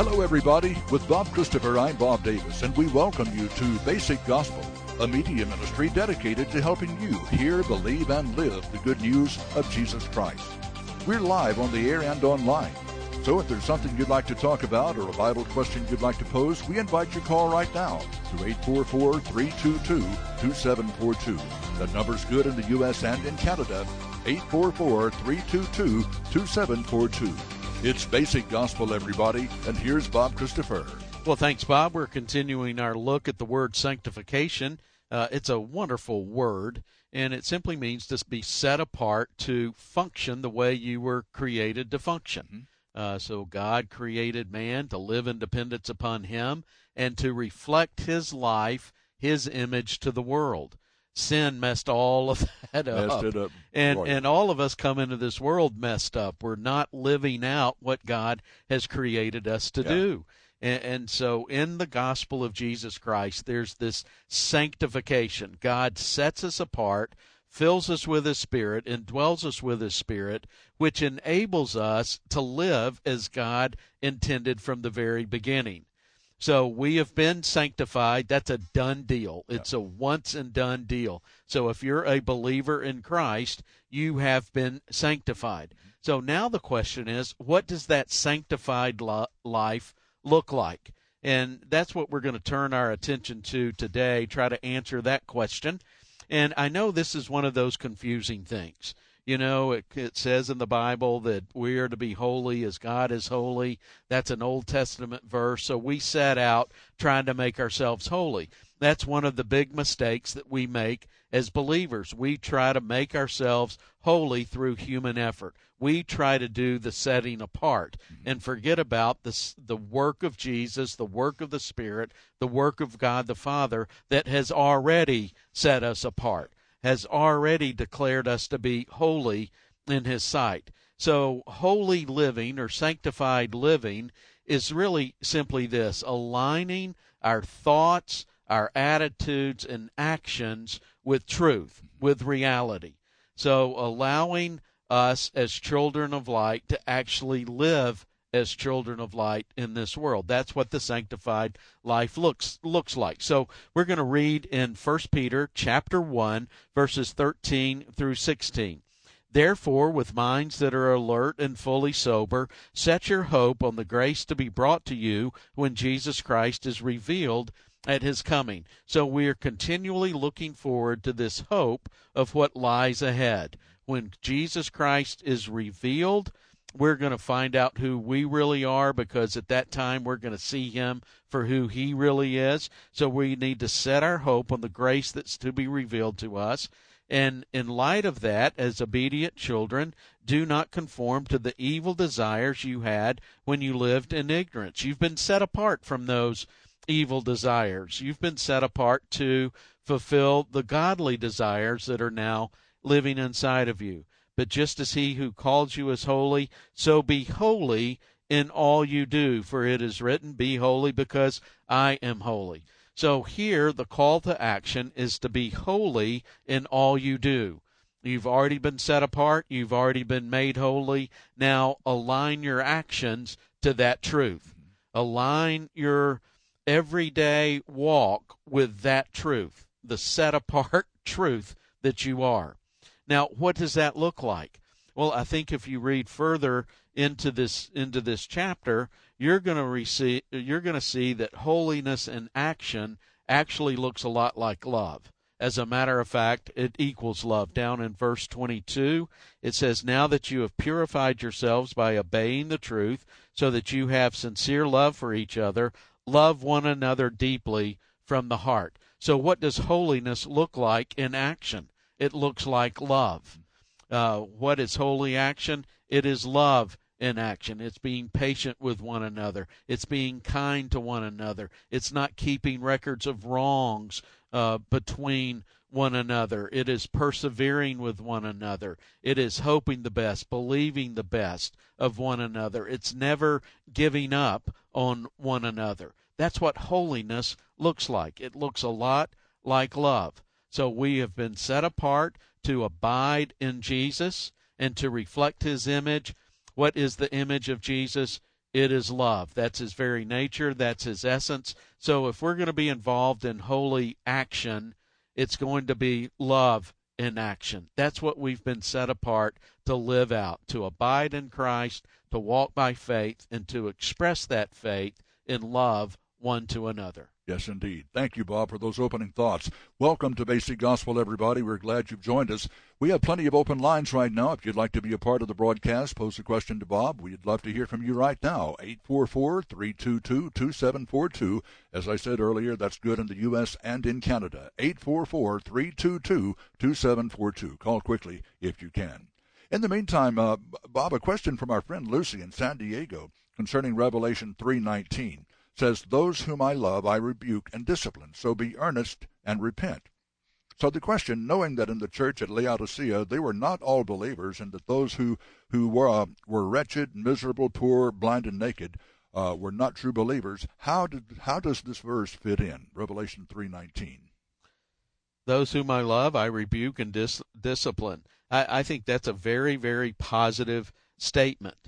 Hello, everybody. With Bob Christopher, I'm Bob Davis, and we welcome you to Basic Gospel, a media ministry dedicated to helping you hear, believe, and live the good news of Jesus Christ. We're live on the air and online. So if there's something you'd like to talk about or a Bible question you'd like to pose, we invite your call right now to 844-322-2742. The number's good in the U.S. and in Canada, 844-322-2742. It's Basic Gospel, everybody, and here's Bob Christopher. Well, thanks, Bob. We're continuing our look at the word sanctification. It's a wonderful word, and it simply means to be set apart to function the way you were created to function. So God created man to live in dependence upon him and to reflect his life, his image to the world. Sin messed all of that up. Messed it up. And all of us come into this world messed up. We're not living out what God has created us to do. And so in the gospel of Jesus Christ, there's this sanctification. God sets us apart, fills us with his Spirit, indwells us with his Spirit, which enables us to live as God intended from the very beginning. So we have been sanctified. That's a done deal. It's a once and done deal. So if you're a believer in Christ, you have been sanctified. So now the question is, what does that sanctified life look like? And that's what we're going to turn our attention to today, try to answer that question. And I know this is one of those confusing things. You know, it says in the Bible that we are to be holy as God is holy. That's an Old Testament verse. So we set out trying to make ourselves holy. That's one of the big mistakes that we make as believers. We try to make ourselves holy through human effort. We try to do the setting apart and forget about the work of Jesus, the work of the Spirit, the work of God the Father that has already set us apart, has already declared us to be holy in his sight. So holy living or sanctified living is really simply this: aligning our thoughts, our attitudes, and actions with truth, with reality. So allowing us as children of light to actually live as children of light in this world. That's what the sanctified life looks like. So we're going to read in 1 Peter chapter 1, verses 13 through 16. Therefore, with minds that are alert and fully sober, set your hope on the grace to be brought to you when Jesus Christ is revealed at his coming. So we are continually looking forward to this hope of what lies ahead. When Jesus Christ is revealed, we're going to find out who we really are, because at that time we're going to see him for who he really is. So we need to set our hope on the grace that's to be revealed to us. And in light of that, as obedient children, do not conform to the evil desires you had when you lived in ignorance. You've been set apart from those evil desires. You've been set apart to fulfill the godly desires that are now living inside of you. But just as he who calls you is holy, so be holy in all you do. For it is written, be holy because I am holy. So here the call to action is to be holy in all you do. You've already been set apart. You've already been made holy. Now align your actions to that truth. Align your everyday walk with that truth, the set apart truth that you are. Now, what does that look like? Well, I think if you read further into this chapter, you're going to see that holiness in action actually looks a lot like love. As a matter of fact, it equals love. Down in verse 22, it says, now that you have purified yourselves by obeying the truth, so that you have sincere love for each other, love one another deeply from the heart. So what does holiness look like in action? It looks like love. What is holy action? It is love in action. It's being patient with one another. It's being kind to one another. It's not keeping records of wrongs between one another. It is persevering with one another. It is hoping the best, believing the best of one another. It's never giving up on one another. That's what holiness looks like. It looks a lot like love. So we have been set apart to abide in Jesus and to reflect his image. What is the image of Jesus? It is love. That's his very nature. That's his essence. So if we're going to be involved in holy action, it's going to be love in action. That's what we've been set apart to live out, to abide in Christ, to walk by faith, and to express that faith in love one to another. Yes, indeed. Thank you, Bob, for those opening thoughts. Welcome to Basic Gospel, everybody. We're glad you've joined us. We have plenty of open lines right now. If you'd like to be a part of the broadcast, pose a question to Bob. We'd love to hear from you right now. 844-322-2742. As I said earlier, that's good in the U.S. and in Canada. 844-322-2742. Call quickly if you can. In the meantime, Bob, a question from our friend Lucy in San Diego concerning Revelation 3:19. Says, those whom I love I rebuke and discipline, so be earnest and repent. So the question, knowing that in the church at Laodicea they were not all believers, and that those who were wretched, miserable, poor, blind, and naked were not true believers, how does this verse fit in, Revelation 3:19? Those whom I love I rebuke and discipline. I think that's a very, very positive statement,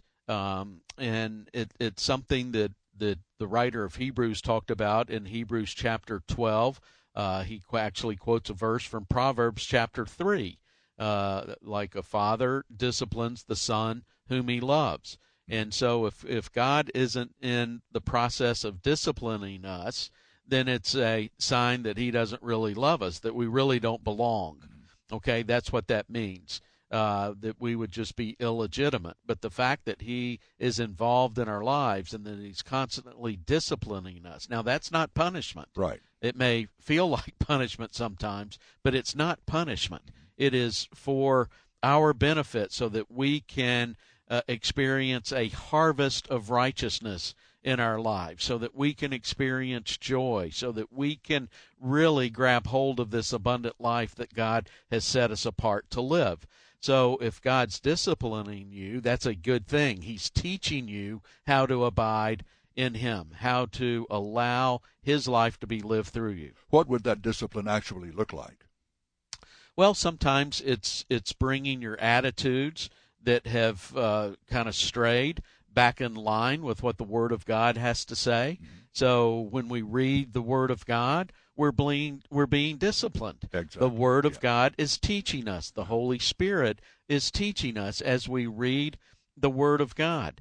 and it's something that the writer of Hebrews talked about in Hebrews chapter 12. He actually quotes a verse from Proverbs chapter 3, like a father disciplines the son whom he loves. And so if God isn't in the process of disciplining us, then it's a sign that he doesn't really love us, that we really don't belong. Okay, that's what that means. That we would just be illegitimate. But the fact that he is involved in our lives and that he's constantly disciplining us. Now, that's not punishment. Right. It may feel like punishment sometimes, but it's not punishment. It is for our benefit so that we can experience a harvest of righteousness in our lives, so that we can experience joy, so that we can really grab hold of this abundant life that God has set us apart to live. So if God's disciplining you, that's a good thing. He's teaching you how to abide in him, how to allow his life to be lived through you. What would that discipline actually look like? Well, sometimes it's bringing your attitudes that have kind of strayed back in line with what the Word of God has to say. Mm-hmm. So when we read the Word of God, we're being disciplined. Exactly. The Word of God is teaching us. The Holy Spirit is teaching us as we read the Word of God.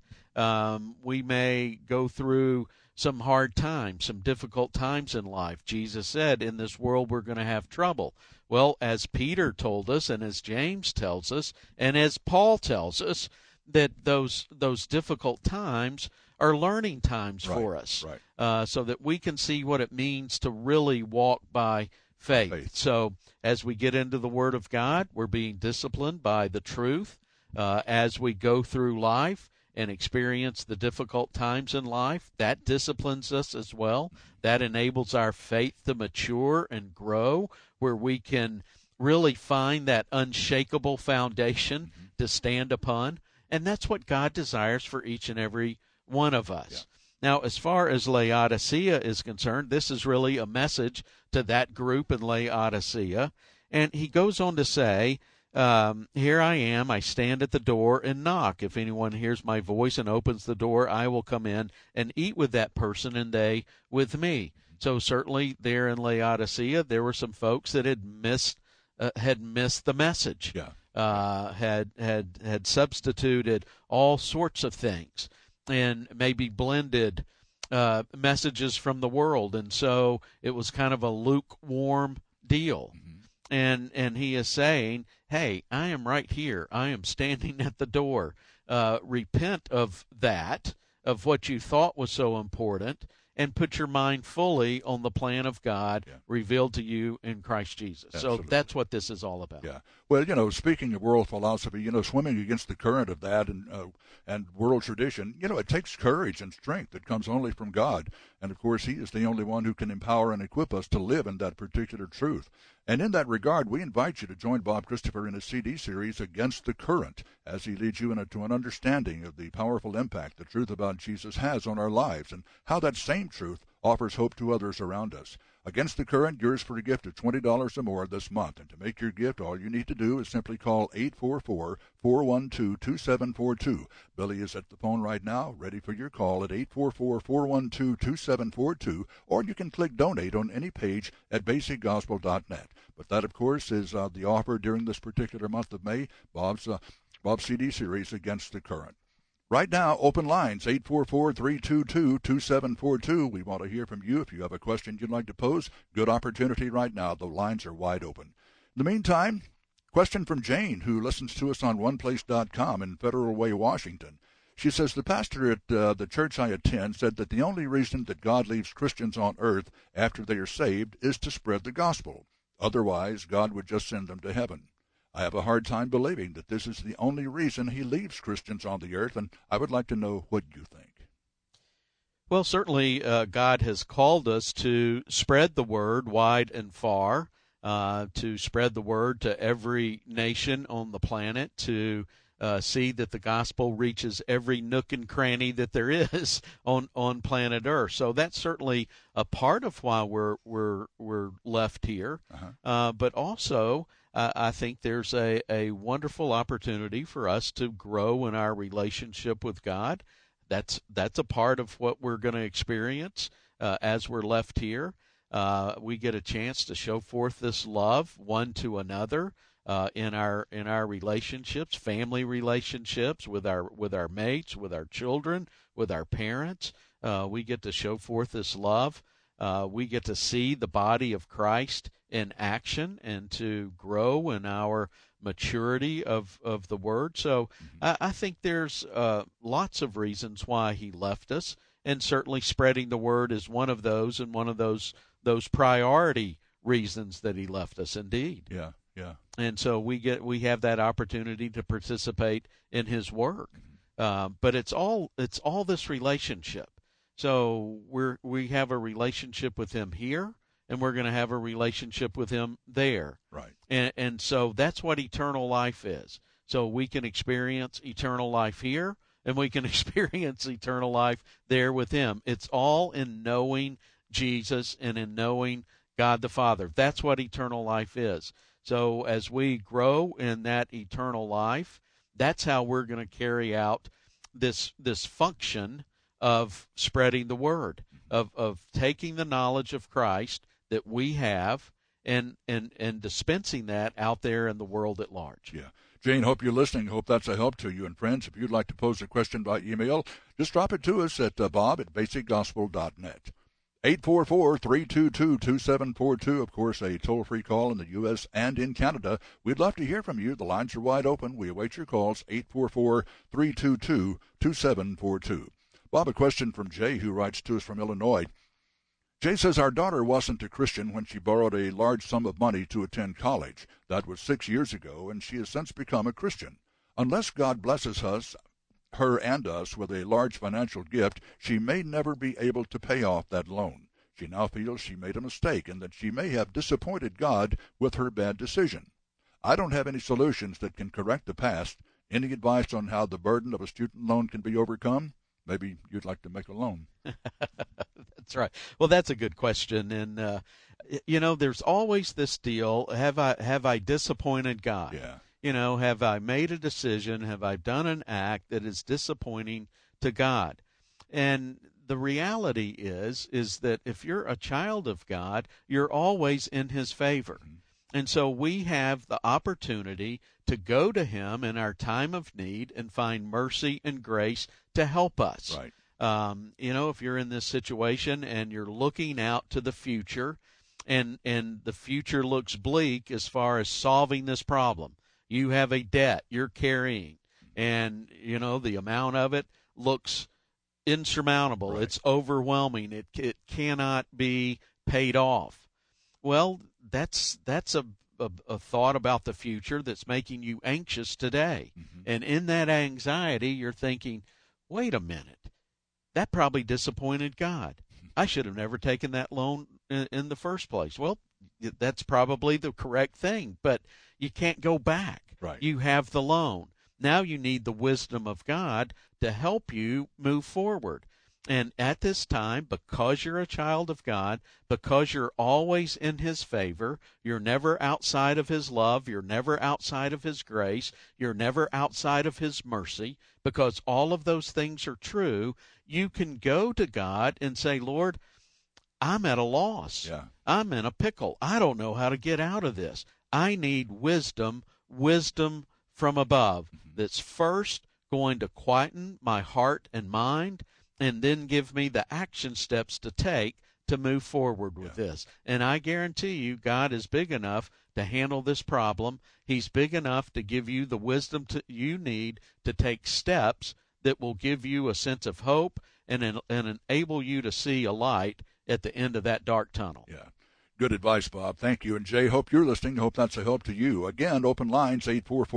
We may go through some hard times, some difficult times in life. Jesus said, in this world we're going to have trouble. Well, as Peter told us, and as James tells us, and as Paul tells us, that those difficult times are learning times for us, so that we can see what it means to really walk by faith. So as we get into the Word of God, we're being disciplined by the truth. As we go through life and experience the difficult times in life, that disciplines us as well. That enables our faith to mature and grow, where we can really find that unshakable foundation to stand upon. And that's what God desires for each and every one of us. Yeah. Now, as far as Laodicea is concerned, this is really a message to that group in Laodicea. And he goes on to say, here I am, I stand at the door and knock. If anyone hears my voice and opens the door, I will come in and eat with that person and they with me. So certainly there in Laodicea, there were some folks that had missed the message. Yeah. Had substituted all sorts of things and maybe blended messages from the world, and so it was kind of a lukewarm deal. Mm-hmm. And he is saying, hey, I am right here. I am standing at the door. Repent of that, of what you thought was so important, and put your mind fully on the plan of God revealed to you in Christ Jesus. Absolutely. So that's what this is all about. Yeah. Well, speaking of world philosophy, swimming against the current of that and world tradition, it takes courage and strength that comes only from God. And, of course, he is the only one who can empower and equip us to live in that particular truth. And in that regard, we invite you to join Bob Christopher in his CD series, Against the Current, as he leads you into an understanding of the powerful impact the truth about Jesus has on our lives and how that same truth offers hope to others around us. Against the Current, yours for a gift of $20 or more this month. And to make your gift, all you need to do is simply call 844-412-2742. Billy is at the phone right now, ready for your call at 844-412-2742, or you can click Donate on any page at basicgospel.net. But that, of course, is the offer during this particular month of May, Bob's CD series, Against the Current. Right now, open lines, 844-322-2742. We want to hear from you. If you have a question you'd like to pose, good opportunity right now. The lines are wide open. In the meantime, question from Jane, who listens to us on oneplace.com in Federal Way, Washington. She says, the pastor at the church I attend said that the only reason that God leaves Christians on earth after they are saved is to spread the gospel. Otherwise, God would just send them to heaven. I have a hard time believing that this is the only reason he leaves Christians on the earth, and I would like to know what you think. Well, certainly God has called us to spread the word wide and far, to spread the word to every nation on the planet, to see that the gospel reaches every nook and cranny that there is on planet Earth. So that's certainly a part of why we're left here. But also, I think there's a wonderful opportunity for us to grow in our relationship with God. That's a part of what we're going to experience as we're left here. We get a chance to show forth this love one to another in our relationships, family relationships, with our mates, with our children, with our parents. We get to show forth this love. We get to see the body of Christ in action and to grow in our maturity of the Word. So I think there's lots of reasons why he left us, and certainly spreading the Word is one of those, and one of those priority reasons that he left us, indeed. Yeah. And so we have that opportunity to participate in his work. But it's all this relationship. So we have a relationship with him here, and we're going to have a relationship with him there. Right. And so that's what eternal life is. So we can experience eternal life here, and we can experience eternal life there with him. It's all in knowing Jesus and in knowing God the Father. That's what eternal life is. So as we grow in that eternal life, that's how we're going to carry out this function of spreading the word, of taking the knowledge of Christ that we have and dispensing that out there in the world at large. Yeah. Jane, hope you're listening. Hope that's a help to you. And friends, if you'd like to pose a question by email, just drop it to us at bob@basicgospel.net. 844-322-2742, of course, a toll-free call in the U.S. and in Canada. We'd love to hear from you. The lines are wide open. We await your calls, 844-322-2742. Bob, a question from Jay, who writes to us from Illinois. Jay says, our daughter wasn't a Christian when she borrowed a large sum of money to attend college. That was 6 years ago, and she has since become a Christian. Unless God blesses us, her and us, with a large financial gift, she may never be able to pay off that loan. She now feels she made a mistake and that she may have disappointed God with her bad decision. I don't have any solutions that can correct the past. Any advice on how the burden of a student loan can be overcome? Maybe you'd like to make a loan. That's right. Well, that's a good question. And, there's always this deal, have I disappointed God? Yeah. Have I made a decision? Have I done an act that is disappointing to God? And the reality is that if you're a child of God, you're always in his favor. And so we have the opportunity to go to him in our time of need and find mercy and grace to help us. Right. If you're in this situation and you're looking out to the future and the future looks bleak as far as solving this problem, you have a debt you're carrying, and, the amount of it looks insurmountable. Right. It's overwhelming. It cannot be paid off. Well, that's a thought about the future that's making you anxious today. And in that anxiety, you're thinking, wait a minute, that probably disappointed God. I should have never taken that loan in the first place. Well, that's probably the correct thing, but you can't go back. Right. You have the loan. Now you need the wisdom of God to help you move forward. And at this time, because you're a child of God, because you're always in His favor, you're never outside of His love, you're never outside of His grace, you're never outside of His mercy, because all of those things are true, you can go to God and say, Lord, I'm at a loss. Yeah. I'm in a pickle. I don't know how to get out of this. I need wisdom from above that's first going to quieten my heart and mind, and then give me the action steps to take to move forward with this. And I guarantee you, God is big enough to handle this problem. He's big enough to give you the wisdom you need to take steps that will give you a sense of hope and enable you to see a light at the end of that dark tunnel. Yeah. Good advice, Bob. Thank you. And Jay, hope you're listening. Hope that's a help to you. Again, open lines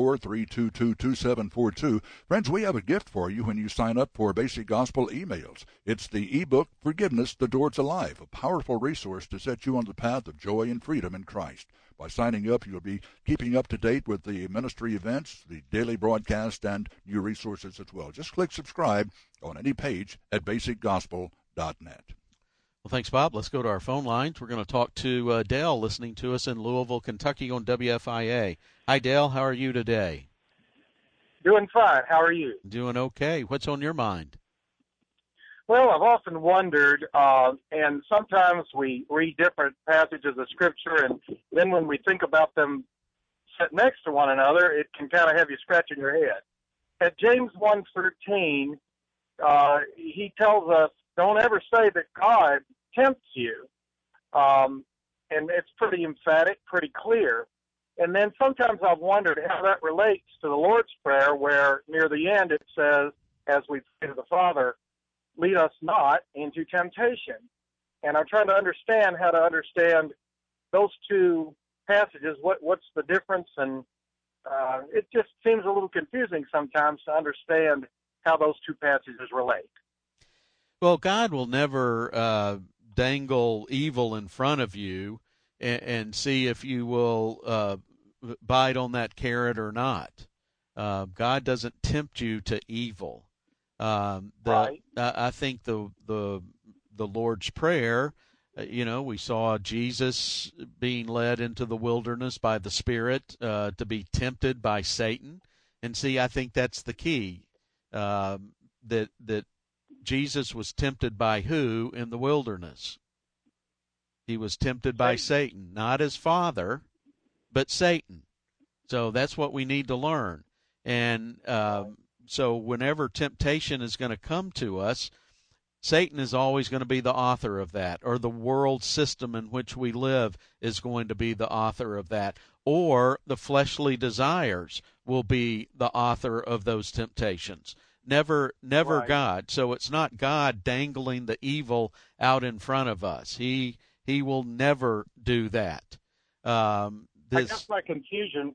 844-322-2742. Friends, we have a gift for you when you sign up for Basic Gospel emails. It's the ebook, Forgiveness, The Door to Life, a powerful resource to set you on the path of joy and freedom in Christ. By signing up, you'll be keeping up to date with the ministry events, the daily broadcast, and new resources as well. Just click subscribe on any page at basicgospel.net. Well, thanks, Bob. Let's go to our phone lines. We're going to talk to Dale, listening to us in Louisville, Kentucky on WFIA. Hi, Dale. How are you today? Doing fine. How are you? Doing okay. What's on your mind? Well, I've often wondered, and sometimes we read different passages of Scripture, and then when we think about them set next to one another, it can kind of have you scratching your head. At James 1:13, he tells us, don't ever say that God tempts you. And it's pretty emphatic, pretty clear. And then sometimes I've wondered how that relates to the Lord's Prayer, where near the end it says, as we pray to the Father, lead us not into temptation. And I'm trying to understand how to understand those two passages. What's the difference? And it just seems a little confusing sometimes to understand how those two passages relate. Well, God will never dangle evil in front of you and see if you will bite on that carrot or not. God doesn't tempt you to evil. Right. I think the Lord's Prayer, we saw Jesus being led into the wilderness by the Spirit to be tempted by Satan. And see, I think that's the key, that Jesus was tempted by who in the wilderness? He was tempted by Satan, not his father, but Satan. So that's what we need to learn. And so whenever temptation is going to come to us, Satan is always going to be the author of that, or the world system in which we live is going to be the author of that, or the fleshly desires will be the author of those temptations. Never right. God. So it's not God dangling the evil out in front of us. He will never do that. I guess my confusion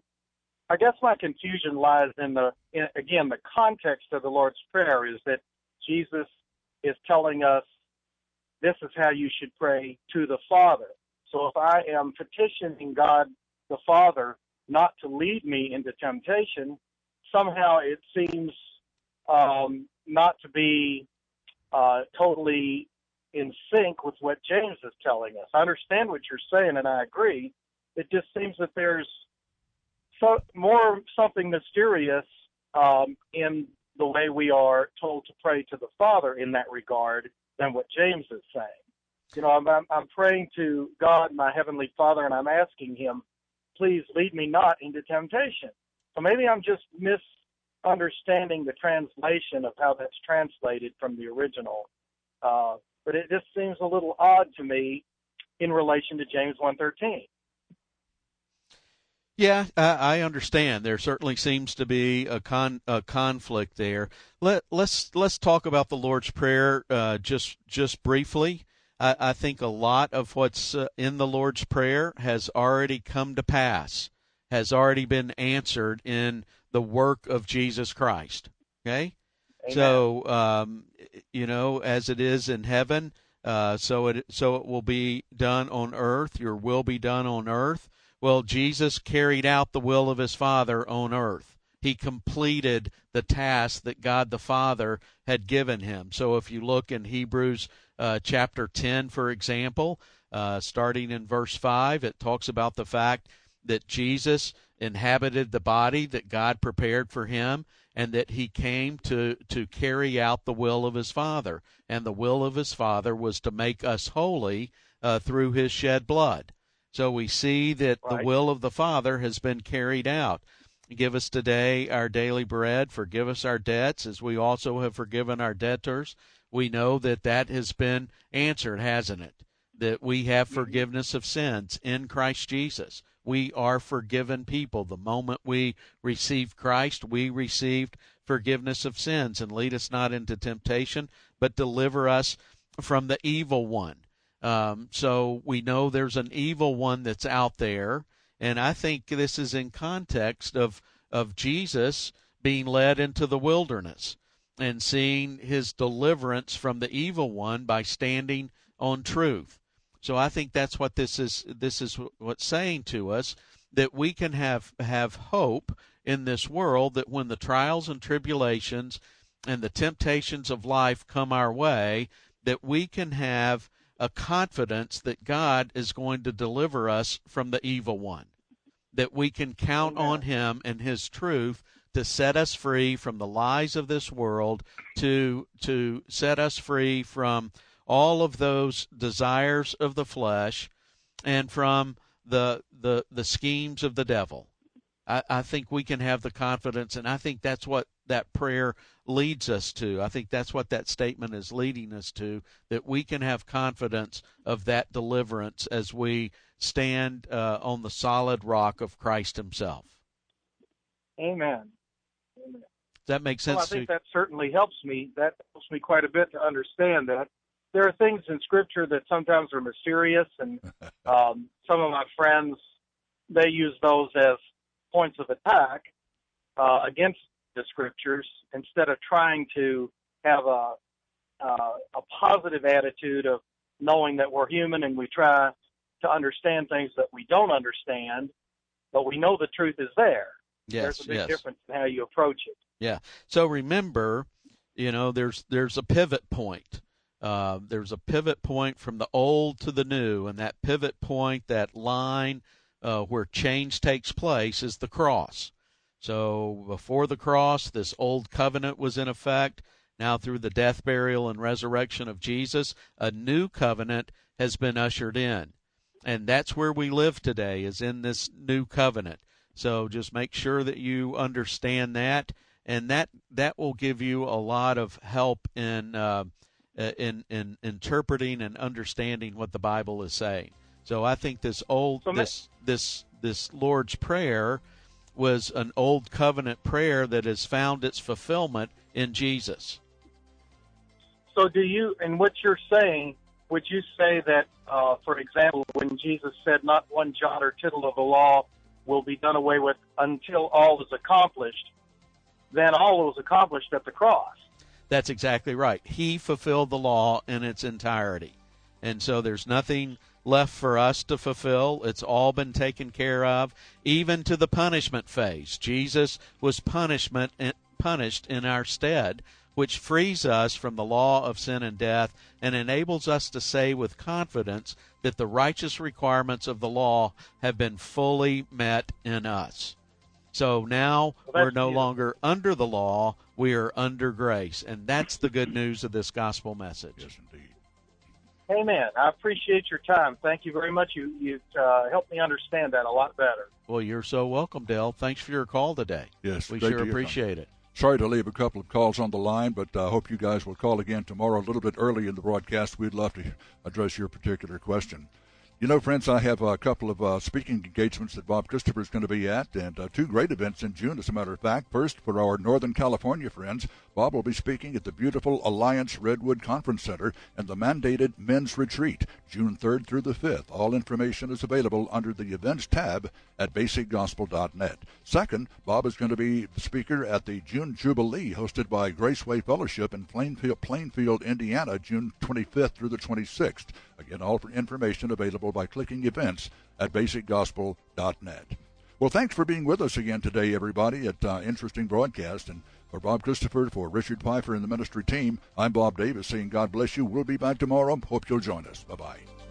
lies in the context of the Lord's Prayer is that Jesus is telling us this is how you should pray to the Father. So if I am petitioning God the Father not to lead me into temptation, somehow it seems not to be totally in sync with what James is telling us. I understand what you're saying, and I agree. It just seems that there's something mysterious in the way we are told to pray to the Father in that regard than what James is saying. I'm praying to God, my Heavenly Father, and I'm asking Him, please lead me not into temptation. So maybe I'm just misunderstanding the translation of how that's translated from the original. But it just seems a little odd to me in relation to James 1:13. Yeah, I understand. There certainly seems to be a conflict there. Let's talk about the Lord's Prayer just briefly. I think a lot of what's in the Lord's Prayer has already come to pass, has already been answered in the work of Jesus Christ. Okay? Amen. So, as it is in heaven, so it will be done on earth. Your will be done on earth. Well, Jesus carried out the will of His Father on earth. he completed the task that God the Father had given him. So if you look in Hebrews chapter 10, for example, starting in verse 5, it talks about the fact that Jesus inhabited the body that God prepared for him, and that he came to carry out the will of his Father. And the will of his Father was to make us holy through his shed blood. So we see that Right. the will of the Father has been carried out. Give us today our daily bread. Forgive us our debts as we also have forgiven our debtors. We know that that has been answered, hasn't it? That we have forgiveness of sins in Christ Jesus. We are forgiven people. The moment we received Christ, we received forgiveness of sins. And lead us not into temptation, but deliver us from the evil one. So we know there's an evil one that's out there. And I think this is in context of Jesus being led into the wilderness and seeing his deliverance from the evil one by standing on truth. So I think that's what this is what's saying to us, that we can have hope in this world, that when the trials and tribulations and the temptations of life come our way, that we can have a confidence that God is going to deliver us from the evil one, that we can count on him and his truth to set us free from the lies of this world, to set us free from all of those desires of the flesh and from the schemes of the devil. I think we can have the confidence, and I think that's what that prayer leads us to. I think that's what that statement is leading us to, that we can have confidence of that deliverance as we stand on the solid rock of Christ himself. Amen. Does that make sense? Well, I think that certainly helps me. That helps me quite a bit to understand that there are things in Scripture that sometimes are mysterious, and some of my friends, they use those as points of attack against the Scriptures instead of trying to have a positive attitude of knowing that we're human and we try to understand things that we don't understand, but we know the truth is there. Yes, there's a big difference in how you approach it. Yeah. So remember, there's a pivot point. There's a pivot point from the old to the new, and that pivot point, that line where change takes place, is the cross. So before the cross, this old covenant was in effect. Now through the death, burial, and resurrection of Jesus, a new covenant has been ushered in. And that's where we live today, is in this new covenant. So just make sure that you understand that, and that will give you a lot of help in interpreting and understanding what the Bible is saying. So I think this Lord's Prayer was an old covenant prayer that has found its fulfillment in Jesus. So do you, in what you're saying, would you say that, for example, when Jesus said, "Not one jot or tittle of the law will be done away with until all is accomplished," then all was accomplished at the cross? That's exactly right. He fulfilled the law in its entirety. And so there's nothing left for us to fulfill. It's all been taken care of, even to the punishment phase. Jesus was punished in our stead, which frees us from the law of sin and death and enables us to say with confidence that the righteous requirements of the law have been fully met in us. So now we're no longer under the law, we are under grace. And that's the good news of this gospel message. Yes, indeed. Amen. I appreciate your time. Thank you very much. You helped me understand that a lot better. Well, you're so welcome, Dale. Thanks for your call today. Yes, we sure appreciate it. Sorry to leave a couple of calls on the line, but I hope you guys will call again tomorrow a little bit early in the broadcast. We'd love to address your particular question. You know, friends, I have a couple of speaking engagements that Bob Christopher is going to be at, and two great events in June, as a matter of fact. First, for our Northern California friends, Bob will be speaking at the beautiful Alliance Redwood Conference Center and the mandated Men's Retreat, June 3rd through the 5th. All information is available under the Events tab at basicgospel.net. Second, Bob is going to be the speaker at the June Jubilee, hosted by Graceway Fellowship in Plainfield, Indiana, June 25th through the 26th. Again, all information available by clicking Events at basicgospel.net. Well, thanks for being with us again today, everybody, at Interesting Broadcast. And for Bob Christopher, for Richard Pfeiffer and the ministry team, I'm Bob Davis saying God bless you. We'll be back tomorrow. Hope you'll join us. Bye-bye.